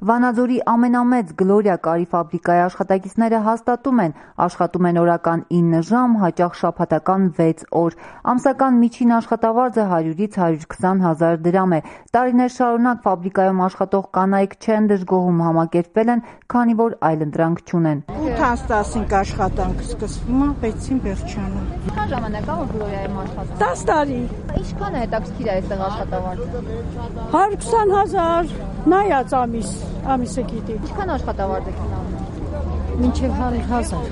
Վանաձորի ամենամեծ Գլորիա կարի ֆաբրիկայի աշխատակիցները հաստատում են, աշխատում են օրական 9 ժամ, հաճախ շաբաթական 6 օր։ Ամսական միջին աշխատավարձը 100-ից 120 հազար դրամ է։ Տարիներ շարունակ ֆաբրիկայում աշխատող կանայք չեն դժգոհում, համակերպվել են, քանի որ այլընտրանք չունեն։ 8-15 աշխատանք սկսվում է, 6-ին վերջանում։ Ինչքան ժամանակ է որ Գլորիայում աշխատում։ 10 տարի։ Ինչքան է հետաքրքիր է այստեղ աշխատավարձը։ 120 հազար, նայած ամիսը գիտի։ Ինչքան աշխատավարձ եք ստանում։ Մինչև 100 հազար։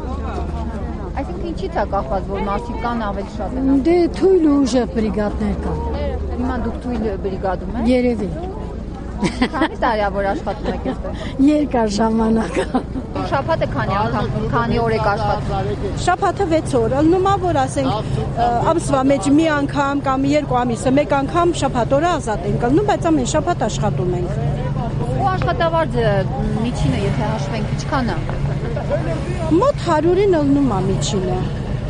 Այսինքն ինչի՞ց է կախված, որ մարդիկ կան ավելի շատ են։ Դե թույլ ու ուժեղ բրիգադներ կան։ Հիմա դուք թույլ բրիգադում եք։ Երևի։ Քանի տարի է որ աշխատում եք այստեղ։ Երկար ժամանակ։ Շաբաթը քանի օր եք աշխատում։ Շաբաթը 6 օր, ելնում է որ ասենք ամսվա մեջ մի անգամ կամ 2 ամիսը մեկ անգամ շաբաթ օրը ազատ ենք ելնում, բայց ամեն շաբաթ աշխատում ենք։ Ու աշխատավարձը միջինը եթե հաշվենք ինչքան է։ Մոտ 100-ին ելնում է միջինը։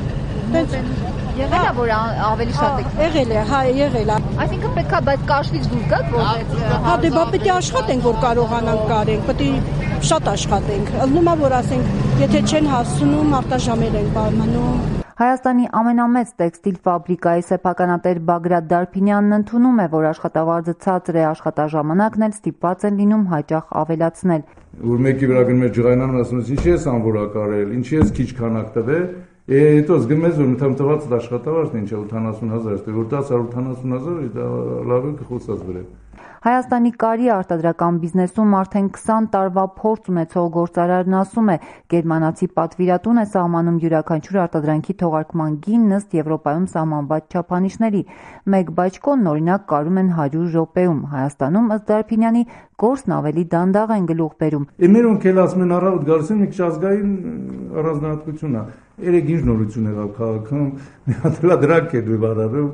Եղել է որ ավելի շատ եք։ Եղել է, հա, եղել է։ Այսինքն պետք է բայց կաշվից դուրս գաք որ Հա դե բա պետք է աշխատենք որ կարողանանք կարենք, պետք է շատ աշխատենք։ Ելնում է որ ասենք եթե չեն հասցնում արտաժամեր են պայմանում։ Հայաստանի ամենամեծ տեքստիլ ֆաբրիկայի սեփականատեր Բագրատ Դարփինյանն ընդունում է, որ աշխատավարձը ցածր է, աշխատաժամանակն էլ ստիպված են լինում հաճախ ավելացնել։ Որ մեկի վրա գնում է ջղայնանում ասում ես ինչի ես անվորակարել, ինչի ես քիչ քանակ տվել, հետո զգում ես որ ընդհանրված աշխատավարձն ինչ է 80 հազար, որ 10-80 հազար դա լավ է կխոսած վրա։ Հայաստանի կարի արտադրական բիզնեսում արդեն 20 տարվա փորձ ունեցող գործարարն ասում է, գերմանացի պատվիրատուն է սահմանում յուրաքանչյուր արտադրանքի թողարկման գինն ըստ Եվրոպայում սահմանված չափանիշների։ Մեկ բաճկոն օրինակ կարում են 100 րոպեում։ Հայաստանում ըստ Դարփինյանի գործն ավելի դանդաղ են գլուխ բերում։ Մերոնք էլ ասում են առավոտ գալիս են մի քիչ ազգային առանձնահատկություն է։ Երեք ինչ նորություն եղավ քաղաքում, մի հատ դրակ է դու բարարում,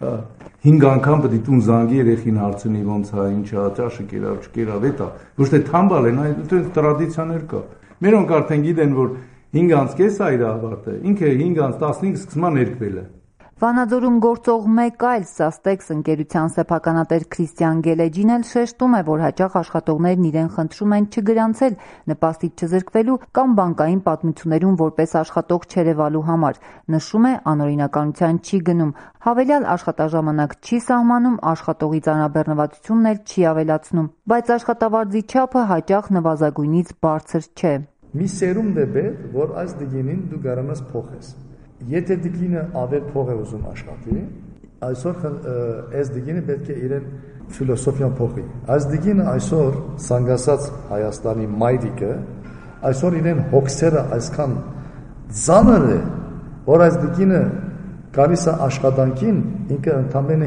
5 անգամ պետք է տուն զանգի երեխին հարցնի ոնց է, ինչ է, ճաշը կերավ, չկերավ, էտա։ Ոչ թե թամբալ են, այլ տրադիցիաներ կա։ Մերոնք արդեն գիտեն, որ 5:30 է իր ավարտը, ինքը 5:15 սկսում է ներկվել է։ Վանաձորում գործող մեկ այլ Sastex ընկերության սեփականատեր Քրիստիան Գելեջին էլ շեշտում է, որ հաճախ աշխատողներն իրեն խնդրում են չգրանցել նպաստից չզրկվելու կամ բանկային պատմություններում որպես աշխատող չերևալու համար։ Նշում է, անօրինականության չի գնում, հավելյալ աշխատաժամանակ չի սահմանում, աշխատողի ծանրաբեռնվածությունն էլ չի ավելացնում, բայց աշխատավարձի չափը հաճախ նվազագույնից բարձր չէ։ Մի սերունդ է պետք, որ այս դիգինին դու կարողանաս փոխես։ Եթե դիգինը ավել փող է ուզում աշխատի, այսօր այս դիգինը պետք է իրեն ֆիլոսոֆիան փոխի։ Այս դիգինը այսօր սանգասած Հայաստանի մայրիկը այսօր իրեն հոգսերը այսքան ծանր է, որ այս դիգինը գալիս է աշխատանքին, ինքը ընդամենը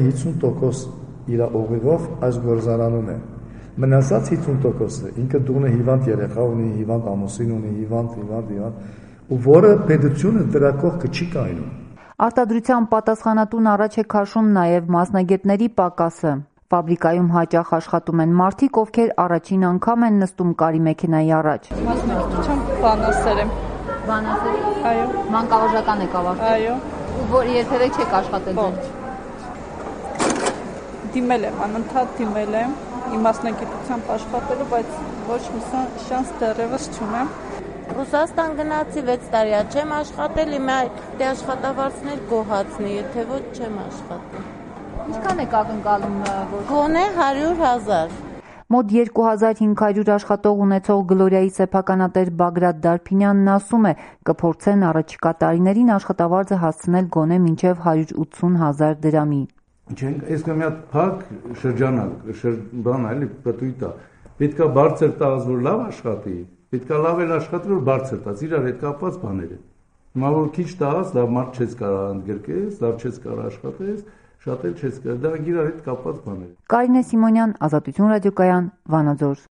50% իր օղիղով այս գործարանում է։ Մնացած 50%-ը ինքը դուրն է հիվանդ երեխա ունի, հիվանդ ամուսին ունի, հիվանդ ու որը պետությունը դրա կողքը չի կայնում։ Արտադրության պատասխանատուն առաջ է քաշում նաև մասնագետների պակասը։ Ֆաբրիկայում հաճախ աշխատում են մարդիկ, ովքեր առաջին անգամ են նստում կարի մեքենայի առաջ։ Մասնագիտությամբ բանասեր եմ։ Բանասեր։ Այո։ Մանկավարժական եք ավարտել։ Այո։ Որ երբևէ չեք աշխատել։ Դիմել եմ, անընդհատ դիմել եմ իմ մասնագիտությամբ աշխատելու, բայց ոչ մի շանս դեռևս չունեմ։ Ռուսաստան գնացի 6 տարի չեմ աշխատել, հիմա դե աշխատավարձներ գոհացնի, եթե ոչ չեմ աշխատել։ Ինչքան եք ակնկալում, որ գոնե 100,000։ Մոտ 2500 աշխատող ունեցող Գլորիայի սեփականատեր Բագրատ Դարփինյանն ասում է, կփորձեն առաջիկա տարիներին աշխատավարձը հասցնել գոնե մինչև 180,000 դրամի։ Այս մի հատ փակ շրջանակ, բան էլի պտույտ է։ Պետքա բարձր տաս, որ լավ աշխատի։ Պետք է լավ էլ աշխատել, որ բարձր տաս, իրար հետ կապված բաներ են։ Հիմա որ քիչ տաս, լավ մարդ չես կարող ընդգրկես, լավ չես կարող աշխատես, շատ էլ չես կարող, դա իրար հետ կապված բաներ են։ Կարինե Սիմոնյան, Ազատություն ռադիոկայան, Վանաձոր։